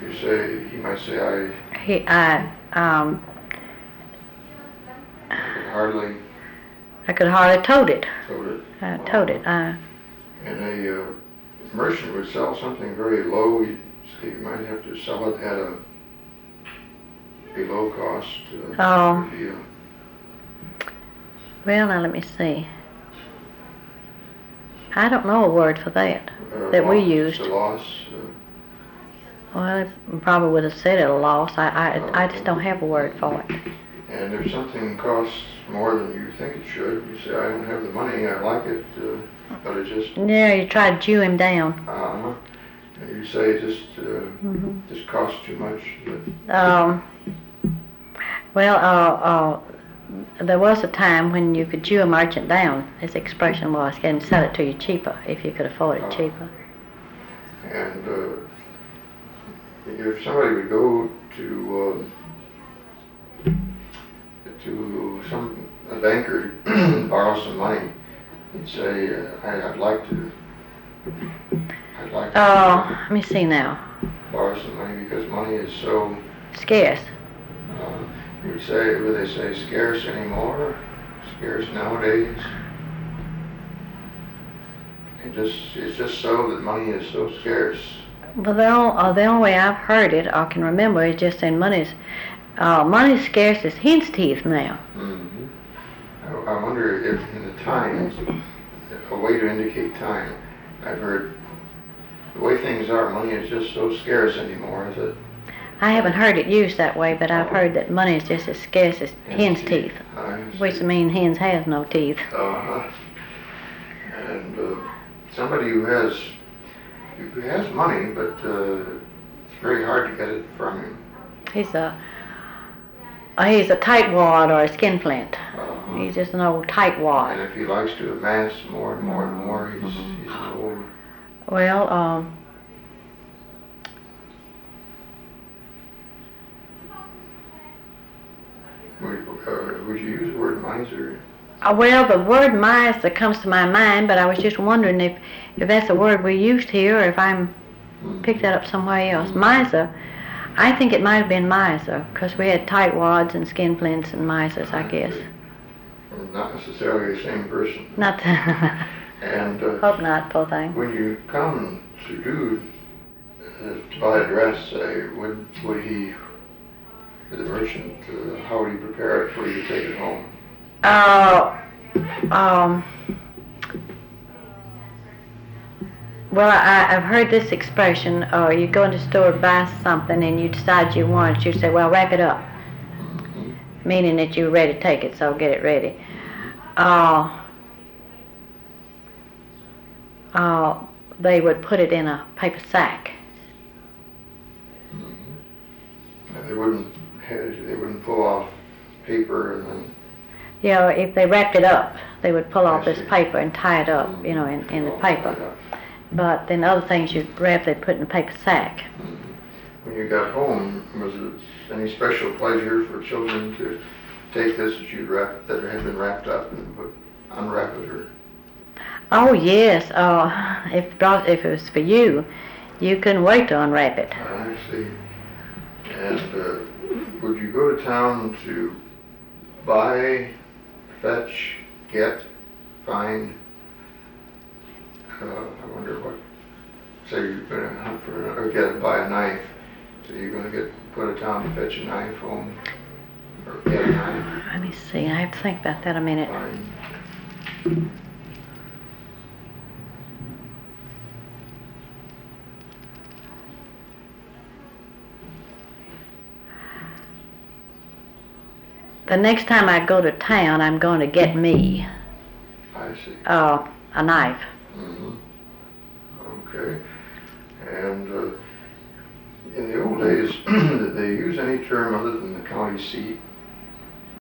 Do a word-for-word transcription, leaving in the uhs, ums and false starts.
you say, he might say, I... He, I, um... I could hardly... I could hardly tote it. Tote it. I wow. tote it. Uh, and a uh, merchant would sell something very low. He, he might have to sell it at a below cost. Uh, oh. Would be a, well, now let me see. I don't know a word for that uh, that loss, we used. A loss. Uh, Well, it probably would have said it a loss. I, I, I just don't have a word for it. And if something costs more than you think it should, you say, I don't have the money, I like it, uh, but it just... Yeah, you try to Jew him down. Uh-huh. And you say it just, uh, mm-hmm. just costs too much. But um, well, uh, uh, there was a time when you could Jew a merchant down, his expression was, and sell it to you cheaper, if you could afford it uh, cheaper. And uh, if somebody would go to... Uh, to some a banker borrow some money, he'd say, uh, I, I'd like to, I'd like to oh, let me see now. borrow some money because money is so scarce. Uh, you would say, would they say scarce anymore? Scarce nowadays? It just, it's just so that money is so scarce. Well, the only, uh, the only way I've heard it or can remember is just saying money's Uh, money's scarce as hen's teeth now. Mm-hmm. I, I wonder if in the times, a way to indicate time, I've heard the way things are, money is just so scarce anymore, is it? I haven't heard it used that way, but I've heard that money is just as scarce as hen's, hen's teeth, teeth. Which means hens has no teeth. Uh-huh. And uh, somebody who has, who has money, but uh, it's very hard to get it from him. He's a Uh, he's a tightwad or a skinflint. Uh-huh. He's just an old tightwad. And if he likes to amass more and more and more, he's, mm-hmm. he's an old... Well, um... Would, uh, would you use the word miser? Uh, well, the word miser comes to my mind, but I was just wondering if, if that's a word we used here or if I'm mm-hmm. picked that up somewhere else. Mm-hmm. Miser. I think it might have been miser, because we had tightwads and skinflints and misers, I guess. Well, not necessarily the same person. Not the and uh, hope not, poor thing. When you come to do, uh, to buy a dress, say, would, would he, the merchant, uh, how would he prepare it for you to take it home? Uh, um... Well, I, I've heard this expression, or you go into the store to buy something and you decide you want it, you say, well, wrap it up. Mm-hmm. Meaning that you're ready to take it, so get it ready. Uh, uh, they would put it in a paper sack. Mm-hmm. They wouldn't, they wouldn't pull off paper and then... You know, if they wrapped it up, they would pull off this paper and tie it up, mm-hmm. you know, in, in the paper. But then other things you'd wrap, they'd put in a paper sack. When you got home, was it any special pleasure for children to take this that you'd wrap, that had been wrapped up and put, unwrap it? Or? Oh yes, uh, if if it was for you, you couldn't wait to unwrap it. I see. And uh, would you go to town to buy, fetch, get, find? Uh, I wonder what, say you're going to hunt for, or get, buy a knife, so you're going to get, go to town to fetch a knife home, or get a knife. Let me see, I have to think about that a minute. Fine. The next time I go to town, I'm going to get me. I see. Uh, a knife. Mm-hmm. Okay. And uh, in the old days, did they use any term other than the county seat